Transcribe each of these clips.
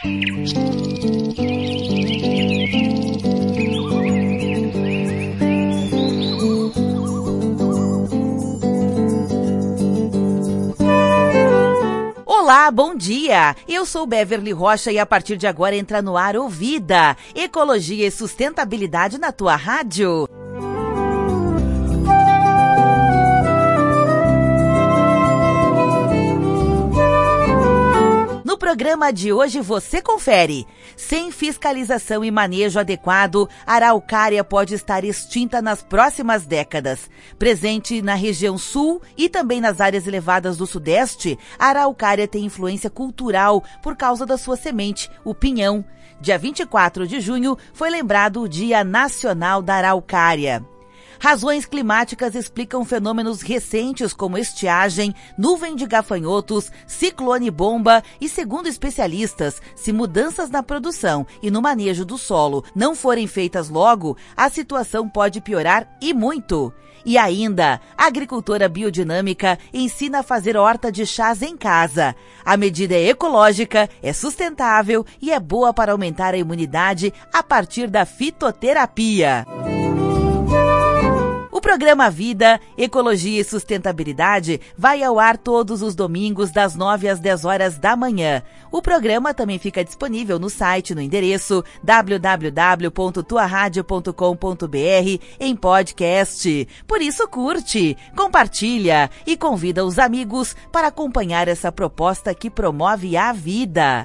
Olá, bom dia! Eu sou Beverly Rocha e a partir de agora entra no ar o Vida, Ecologia e Sustentabilidade na tua rádio. No programa de hoje você confere. Sem fiscalização e manejo adequado, a araucária pode estar extinta nas próximas décadas. Presente na região sul e também nas áreas elevadas do sudeste, a araucária tem influência cultural por causa da sua semente, o pinhão. Dia 24 de junho foi lembrado o Dia Nacional da Araucária. Razões climáticas explicam fenômenos recentes como estiagem, nuvem de gafanhotos, ciclone bomba e, segundo especialistas, se mudanças na produção e no manejo do solo não forem feitas logo, a situação pode piorar e muito. E ainda, a agricultora biodinâmica ensina a fazer horta de chás em casa. A medida é ecológica, é sustentável e é boa para aumentar a imunidade a partir da fitoterapia. O programa Vida, Ecologia e Sustentabilidade vai ao ar todos os domingos das 9 às 10 horas da manhã. O programa também fica disponível no site no endereço www.tuaradio.com.br em podcast. Por isso curte, compartilha e convida os amigos para acompanhar essa proposta que promove a vida.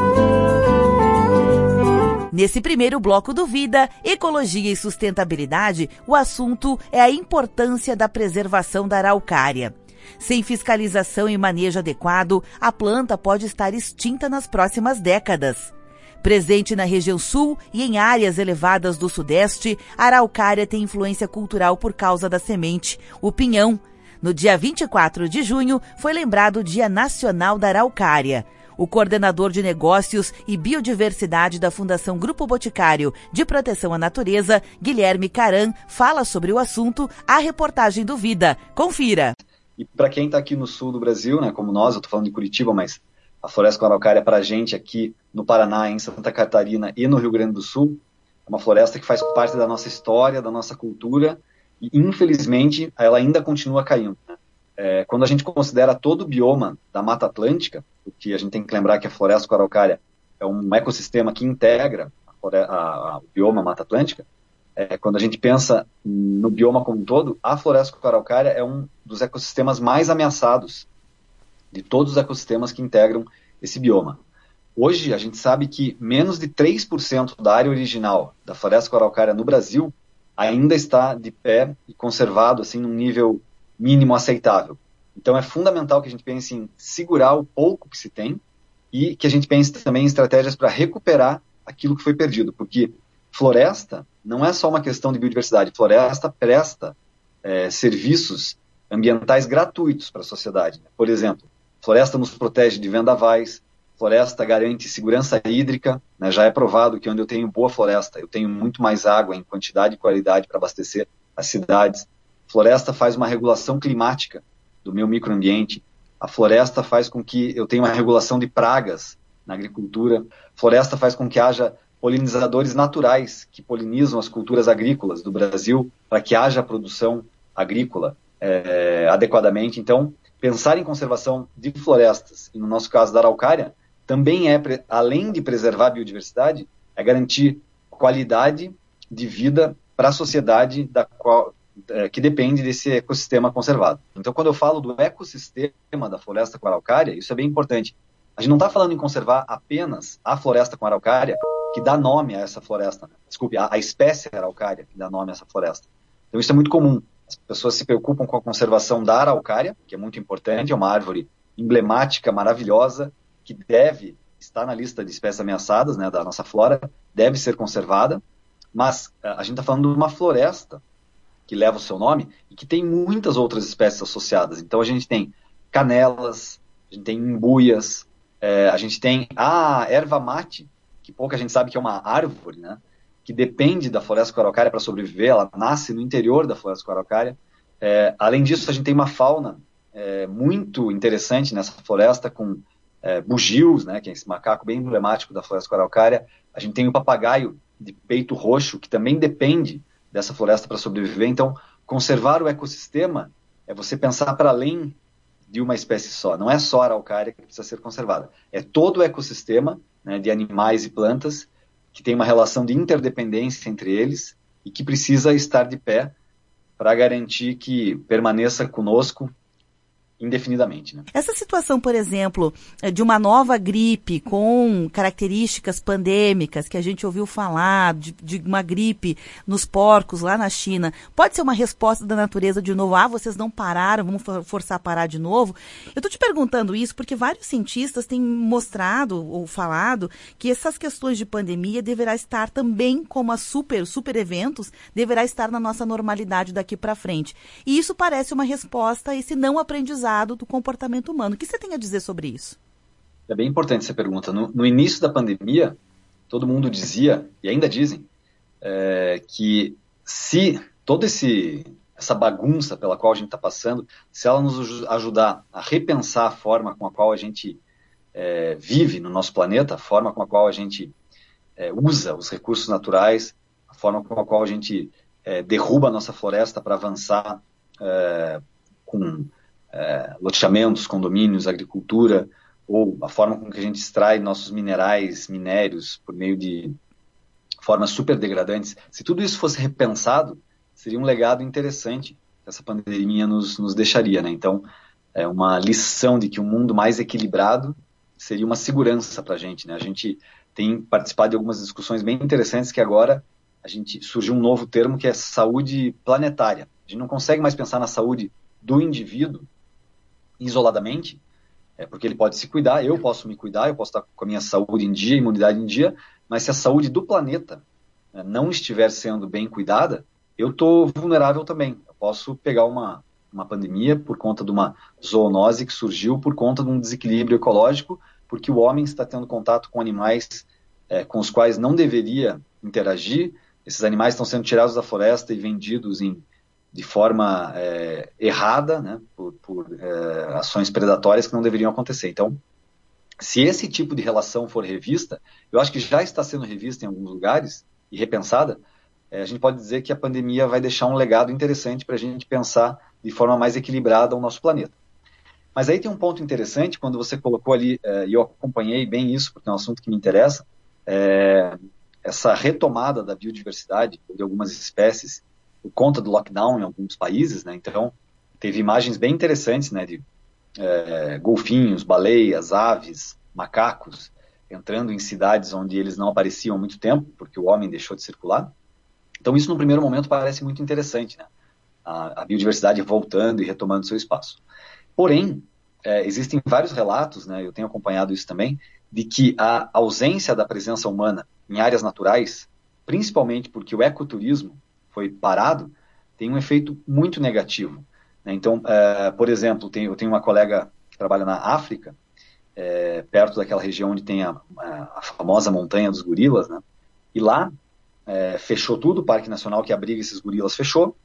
Nesse primeiro bloco do Vida, Ecologia e Sustentabilidade, o assunto é a importância da preservação da araucária. Sem fiscalização e manejo adequado, a planta pode estar extinta nas próximas décadas. Presente na região sul e em áreas elevadas do sudeste, a araucária tem influência cultural por causa da semente, o pinhão. No dia 24 de junho, foi lembrado o Dia Nacional da Araucária. O coordenador de negócios e biodiversidade da Fundação Grupo Boticário de Proteção à Natureza, Guilherme Caran, fala sobre o assunto, a reportagem do Vida. Confira. E para quem está aqui no sul do Brasil, né, como nós, eu estou falando de Curitiba, mas a floresta com araucária para a gente aqui no Paraná, em Santa Catarina e no Rio Grande do Sul, é uma floresta que faz parte da nossa história, da nossa cultura e, infelizmente, ela ainda continua caindo, né? Quando a gente considera todo o bioma da Mata Atlântica, porque a gente tem que lembrar que a floresta com araucária é um ecossistema que integra o bioma Mata Atlântica, quando a gente pensa no bioma como um todo, a floresta com araucária é um dos ecossistemas mais ameaçados de todos os ecossistemas que integram esse bioma. Hoje, a gente sabe que menos de 3% da área original da floresta com araucária no Brasil ainda está de pé e conservado assim, num nível mínimo aceitável. Então é fundamental que a gente pense em segurar o pouco que se tem e que a gente pense também em estratégias para recuperar aquilo que foi perdido, porque floresta não é só uma questão de biodiversidade, floresta presta serviços ambientais gratuitos para a sociedade. Por exemplo, floresta nos protege de vendavais, floresta garante segurança hídrica, né? Já é provado que onde eu tenho boa floresta, eu tenho muito mais água em quantidade e qualidade para abastecer as cidades. Floresta faz uma regulação climática do meu microambiente. A floresta faz com que eu tenha uma regulação de pragas na agricultura. Floresta faz com que haja polinizadores naturais que polinizam as culturas agrícolas do Brasil para que haja produção agrícola adequadamente. Então, pensar em conservação de florestas, e no nosso caso da araucária, também além de preservar a biodiversidade, é garantir qualidade de vida para a sociedade que depende desse ecossistema conservado. Então, quando eu falo do ecossistema da floresta com araucária, isso é bem importante. A gente não está falando em conservar apenas a floresta com araucária, que dá nome a essa floresta. Desculpe, a espécie araucária que dá nome a essa floresta. Então, isso é muito comum. As pessoas se preocupam com a conservação da araucária, que é muito importante, é uma árvore emblemática, maravilhosa, que deve estar na lista de espécies ameaçadas, né, da nossa flora, deve ser conservada, mas a gente está falando de uma floresta que leva o seu nome e que tem muitas outras espécies associadas. Então a gente tem canelas, a gente tem imbuias, a gente tem a erva mate, que pouca gente sabe que é uma árvore, né, que depende da floresta com araucária para sobreviver, ela nasce no interior da floresta com araucária. Além disso, a gente tem uma fauna muito interessante nessa floresta, com bugios, né, que é esse macaco bem emblemático da floresta com araucária. A gente tem o papagaio de peito roxo, que também depende dessa floresta para sobreviver. Então, conservar o ecossistema é você pensar para além de uma espécie só. Não é só a araucária que precisa ser conservada. É todo o ecossistema, né, de animais e plantas que tem uma relação de interdependência entre eles e que precisa estar de pé para garantir que permaneça conosco indefinidamente, né? Essa situação, por exemplo, de uma nova gripe com características pandêmicas, que a gente ouviu falar, de uma gripe nos porcos lá na China, pode ser uma resposta da natureza de novo, vocês não pararam, vamos forçar a parar de novo? Eu estou te perguntando isso porque vários cientistas têm mostrado ou falado que essas questões de pandemia deverá estar também, como super eventos, deverá estar na nossa normalidade daqui para frente. E isso parece uma resposta a esse não aprendizado do comportamento humano. O que você tem a dizer sobre isso? É bem importante essa pergunta. No início da pandemia, todo mundo dizia, e ainda dizem, que se toda essa bagunça pela qual a gente está passando, se ela nos ajudar a repensar a forma com a qual a gente vive no nosso planeta, a forma com a qual a gente usa os recursos naturais, a forma com a qual a gente derruba a nossa floresta para avançar com loteamentos, condomínios, agricultura, ou a forma com que a gente extrai nossos minérios por meio de formas super degradantes. Se tudo isso fosse repensado, seria um legado interessante que essa pandemia nos deixaria, né? Então, é uma lição de que um mundo mais equilibrado seria uma segurança para a gente, né? A gente tem participado de algumas discussões bem interessantes que agora surgiu um novo termo que é saúde planetária. A gente não consegue mais pensar na saúde do indivíduo isoladamente, porque ele pode se cuidar, eu posso me cuidar, eu posso estar com a minha saúde em dia, imunidade em dia, mas se a saúde do planeta não estiver sendo bem cuidada, eu estou vulnerável também. Eu posso pegar uma pandemia por conta de uma zoonose que surgiu por conta de um desequilíbrio ecológico, porque o homem está tendo contato com animais com os quais não deveria interagir. Esses animais estão sendo tirados da floresta e vendidos de forma errada, né, por ações predatórias que não deveriam acontecer. Então, se esse tipo de relação for revista, eu acho que já está sendo revista em alguns lugares e repensada, a gente pode dizer que a pandemia vai deixar um legado interessante para a gente pensar de forma mais equilibrada o nosso planeta. Mas aí tem um ponto interessante, quando você colocou ali, e eu acompanhei bem isso, porque é um assunto que me interessa, essa retomada da biodiversidade de algumas espécies por conta do lockdown em alguns países, né? Então, teve imagens bem interessantes, né, de golfinhos, baleias, aves, macacos, entrando em cidades onde eles não apareciam há muito tempo, porque o homem deixou de circular. Então, isso, no primeiro momento, parece muito interessante, né? A biodiversidade voltando e retomando seu espaço. Porém, existem vários relatos, né, eu tenho acompanhado isso também, de que a ausência da presença humana em áreas naturais, principalmente porque o ecoturismo foi parado, tem um efeito muito negativo, né? Então, por exemplo, eu tenho uma colega que trabalha na África, perto daquela região onde tem a famosa montanha dos gorilas, né? E lá fechou tudo, o Parque Nacional que abriga esses gorilas fechou,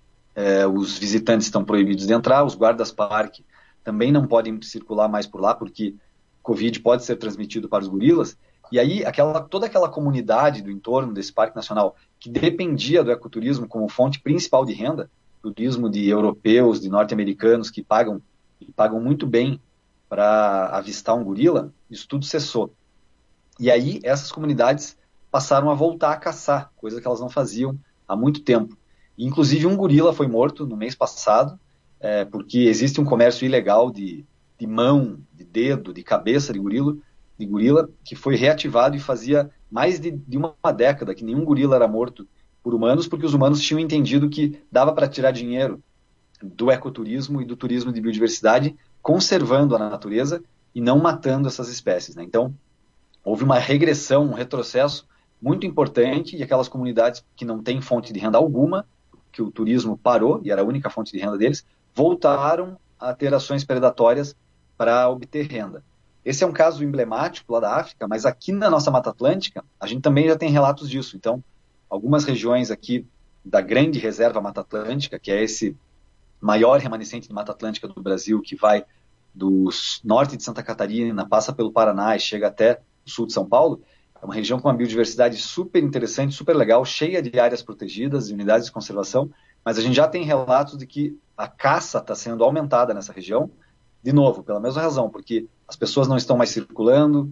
os visitantes estão proibidos de entrar, os guardas-parque também não podem circular mais por lá, porque Covid pode ser transmitido para os gorilas. E aí, toda aquela comunidade do entorno desse Parque Nacional, que dependia do ecoturismo como fonte principal de renda, turismo de europeus, de norte-americanos, que pagam muito bem para avistar um gorila, isso tudo cessou. E aí, essas comunidades passaram a voltar a caçar, coisa que elas não faziam há muito tempo. E, inclusive, um gorila foi morto no mês passado, porque existe um comércio ilegal de mão, de dedo, de cabeça de gorila, que foi reativado e fazia mais de uma década que nenhum gorila era morto por humanos, porque os humanos tinham entendido que dava para tirar dinheiro do ecoturismo e do turismo de biodiversidade, conservando a natureza e não matando essas espécies, né? Então, houve uma regressão, um retrocesso muito importante, e aquelas comunidades que não têm fonte de renda alguma, que o turismo parou, e era a única fonte de renda deles, voltaram a ter ações predatórias para obter renda. Esse é um caso emblemático lá da África, mas aqui na nossa Mata Atlântica, a gente também já tem relatos disso. Então, algumas regiões aqui da grande reserva Mata Atlântica, que é esse maior remanescente de Mata Atlântica do Brasil, que vai do norte de Santa Catarina, passa pelo Paraná e chega até o sul de São Paulo, é uma região com uma biodiversidade super interessante, super legal, cheia de áreas protegidas e unidades de conservação, mas a gente já tem relatos de que a caça está sendo aumentada nessa região, de novo, pela mesma razão, porque as pessoas não estão mais circulando,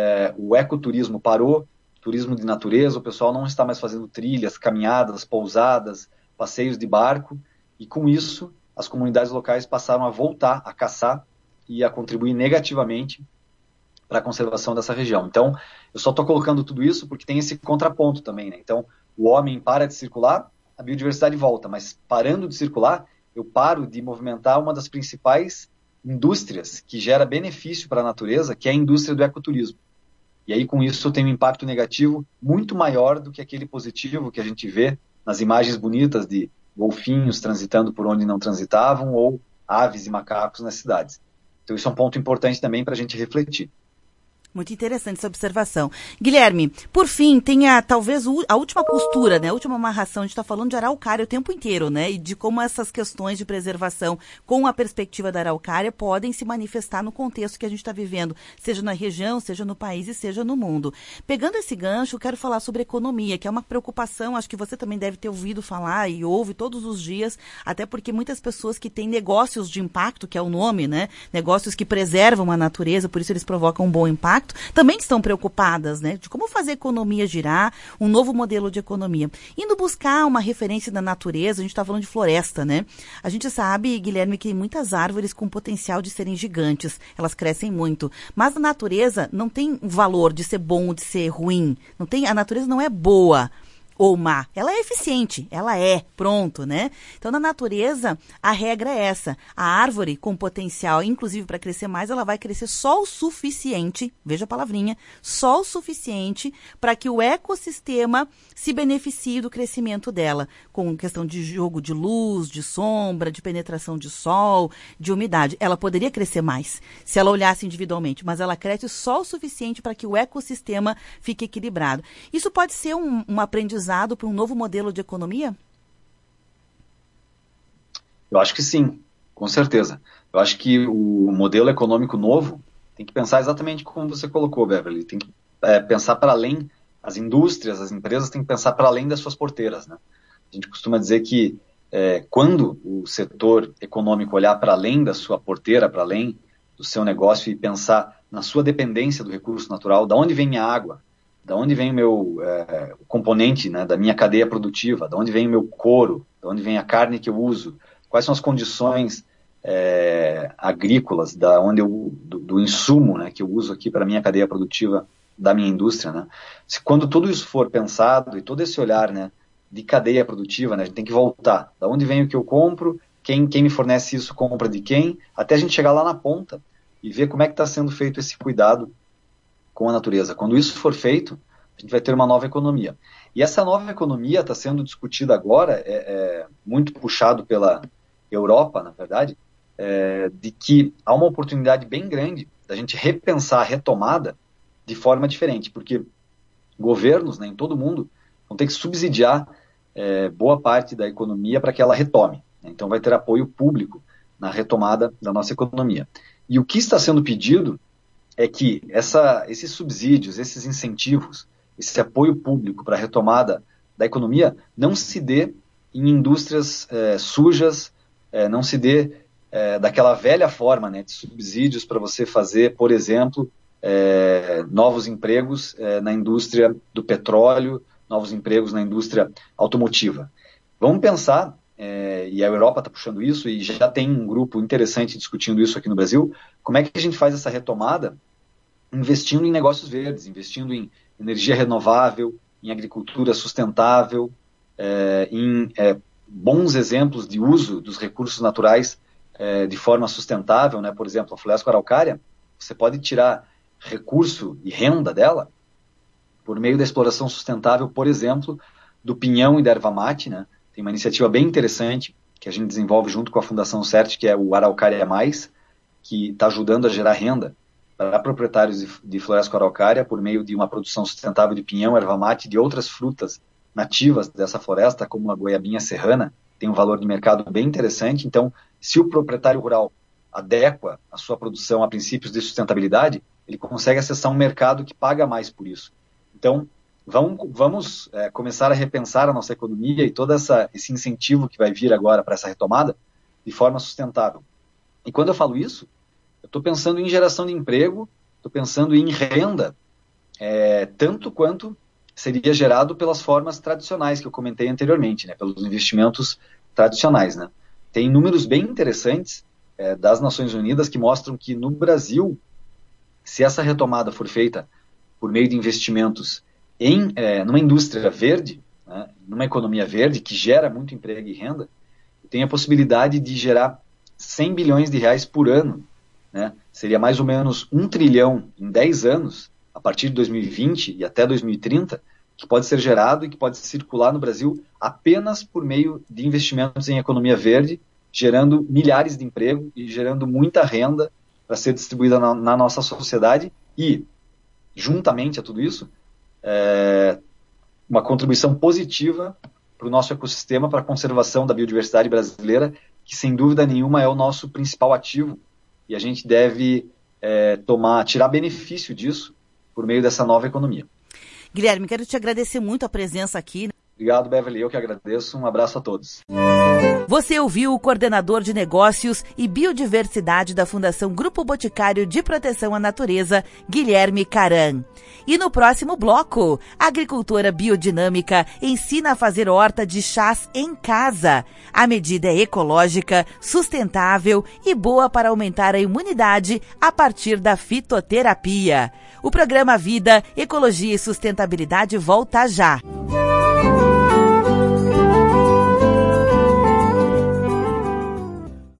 o ecoturismo parou, turismo de natureza, o pessoal não está mais fazendo trilhas, caminhadas, pousadas, passeios de barco, e com isso as comunidades locais passaram a voltar a caçar e a contribuir negativamente para a conservação dessa região. Então, eu só estou colocando tudo isso porque tem esse contraponto também, né? Então, o homem para de circular, a biodiversidade volta, mas parando de circular, eu paro de movimentar uma das principais indústrias que gera benefício para a natureza, que é a indústria do ecoturismo. E aí, com isso, eu tenho um impacto negativo muito maior do que aquele positivo que a gente vê nas imagens bonitas de golfinhos transitando por onde não transitavam ou aves e macacos nas cidades. Então, isso é um ponto importante também para a gente refletir. Muito interessante essa observação. Guilherme, por fim, tem talvez a última costura, né? A última amarração. A gente está falando de araucária o tempo inteiro, né? E de como essas questões de preservação com a perspectiva da araucária podem se manifestar no contexto que a gente está vivendo, seja na região, seja no país e seja no mundo. Pegando esse gancho, eu quero falar sobre economia, que é uma preocupação, acho que você também deve ter ouvido falar e ouve todos os dias, até porque muitas pessoas que têm negócios de impacto, que é o nome, né? Negócios que preservam a natureza, por isso eles provocam um bom impacto, também estão preocupadas, né, de como fazer a economia girar, um novo modelo de economia. Indo buscar uma referência da natureza, a gente está falando de floresta, né? A gente sabe, Guilherme, que tem muitas árvores com potencial de serem gigantes, elas crescem muito, mas a natureza não tem valor de ser bom ou de ser ruim, a natureza não é boa ou má, ela é eficiente, ela é, pronto, né? Então, na natureza, a regra é essa, a árvore com potencial, inclusive para crescer mais, ela vai crescer só o suficiente, veja a palavrinha, só o suficiente para que o ecossistema se beneficie do crescimento dela, com questão de jogo de luz, de sombra, de penetração de sol, de umidade. Ela poderia crescer mais, se ela olhasse individualmente, mas ela cresce só o suficiente para que o ecossistema fique equilibrado. Isso pode ser um aprendizado para um novo modelo de economia? Eu acho que sim, com certeza. Eu acho que o modelo econômico novo tem que pensar exatamente como você colocou, Beverly. Tem que pensar para além, as indústrias, as empresas têm que pensar para além das suas porteiras, né? A gente costuma dizer que quando o setor econômico olhar para além da sua porteira, para além do seu negócio e pensar na sua dependência do recurso natural, da onde vem minha água, da onde vem o meu componente, né, da minha cadeia produtiva, da onde vem o meu couro, da onde vem a carne que eu uso, quais são as condições agrícolas, do insumo, né, que eu uso aqui para a minha cadeia produtiva da minha indústria, né? Quando tudo isso for pensado e todo esse olhar, né, de cadeia produtiva, né, a gente tem que voltar, da onde vem o que eu compro, quem me fornece isso compra de quem, até a gente chegar lá na ponta e ver como é que está sendo feito esse cuidado com a natureza. Quando isso for feito, a gente vai ter uma nova economia. E essa nova economia está sendo discutida agora, muito puxado pela Europa, na verdade, de que há uma oportunidade bem grande da gente repensar a retomada de forma diferente, porque governos, né, em todo mundo vão ter que subsidiar boa parte da economia para que ela retome. Então vai ter apoio público na retomada da nossa economia. E o que está sendo pedido é que esses subsídios, esses incentivos, esse apoio público para a retomada da economia não se dê em indústrias sujas, não se dê daquela velha forma, né, de subsídios para você fazer, por exemplo, novos empregos na indústria do petróleo, novos empregos na indústria automotiva. Vamos pensar, e a Europa está puxando isso, e já tem um grupo interessante discutindo isso aqui no Brasil, como é que a gente faz essa retomada investindo em negócios verdes, investindo em energia renovável, em agricultura sustentável, em bons exemplos de uso dos recursos naturais de forma sustentável, né? Por exemplo, a floresta araucária, você pode tirar recurso e renda dela por meio da exploração sustentável, por exemplo, do pinhão e da erva mate, né? Tem uma iniciativa bem interessante que a gente desenvolve junto com a Fundação CERT, que é o Araucária Mais, que está ajudando a gerar renda para proprietários de floresta araucária por meio de uma produção sustentável de pinhão, erva mate e de outras frutas nativas dessa floresta, como a goiabinha serrana, tem um valor de mercado bem interessante. Então, se o proprietário rural adequa a sua produção a princípios de sustentabilidade, ele consegue acessar um mercado que paga mais por isso. Então, vamos começar a repensar a nossa economia e todo esse incentivo que vai vir agora para essa retomada de forma sustentável. E quando eu falo isso, eu estou pensando em geração de emprego, estou pensando em renda, tanto quanto seria gerado pelas formas tradicionais que eu comentei anteriormente, né, pelos investimentos tradicionais, né. Tem números bem interessantes das Nações Unidas que mostram que no Brasil, se essa retomada for feita por meio de investimentos numa indústria verde, né, numa economia verde que gera muito emprego e renda, tem a possibilidade de gerar 100 bilhões de reais por ano, né? Seria mais ou menos 1 trilhão em 10 anos, a partir de 2020 e até 2030, que pode ser gerado e que pode circular no Brasil apenas por meio de investimentos em economia verde, gerando milhares de empregos e gerando muita renda para ser distribuída na nossa sociedade e, juntamente a tudo isso, uma contribuição positiva para o nosso ecossistema, para a conservação da biodiversidade brasileira, que sem dúvida nenhuma é o nosso principal ativo, e a gente deve tirar benefício disso por meio dessa nova economia. Guilherme, quero te agradecer muito a presença aqui. Obrigado, Beverly, eu que agradeço. Um abraço a todos. Você ouviu o coordenador de negócios e biodiversidade da Fundação Grupo Boticário de Proteção à Natureza, Guilherme Caran. E no próximo bloco, a agricultora biodinâmica ensina a fazer horta de chás em casa. A medida é ecológica, sustentável e boa para aumentar a imunidade a partir da fitoterapia. O programa Vida, Ecologia e Sustentabilidade volta já.